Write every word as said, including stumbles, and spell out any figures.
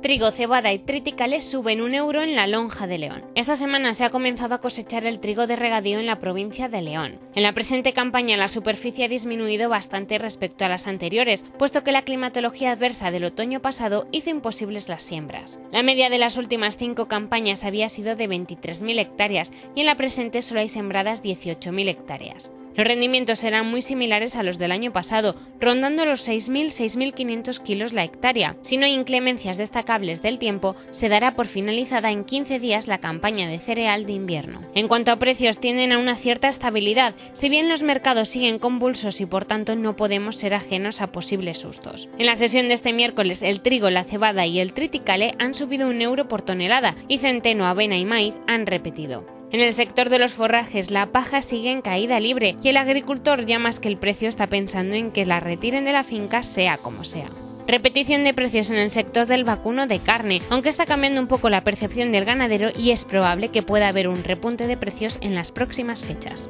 Trigo, cebada y triticales suben un euro en la lonja de León. Esta semana se ha comenzado a cosechar el trigo de regadío en la provincia de León. En la presente campaña la superficie ha disminuido bastante respecto a las anteriores, puesto que la climatología adversa del otoño pasado hizo imposibles las siembras. La media de las últimas cinco campañas había sido de veintitrés mil hectáreas y en la presente solo hay sembradas dieciocho mil hectáreas. Los rendimientos serán muy similares a los del año pasado, rondando los seis mil a seis mil quinientos kilos la hectárea. Si no hay inclemencias destacables del tiempo, se dará por finalizada en quince días la campaña de cereal de invierno. En cuanto a precios, tienden a una cierta estabilidad, si bien los mercados siguen convulsos y por tanto no podemos ser ajenos a posibles sustos. En la sesión de este miércoles, el trigo, la cebada y el triticale han subido un euro por tonelada y centeno, avena y maíz han repetido. En el sector de los forrajes, la paja sigue en caída libre y el agricultor, ya más que el precio, está pensando en que la retiren de la finca sea como sea. Repetición de precios en el sector del vacuno de carne, aunque está cambiando un poco la percepción del ganadero y es probable que pueda haber un repunte de precios en las próximas fechas.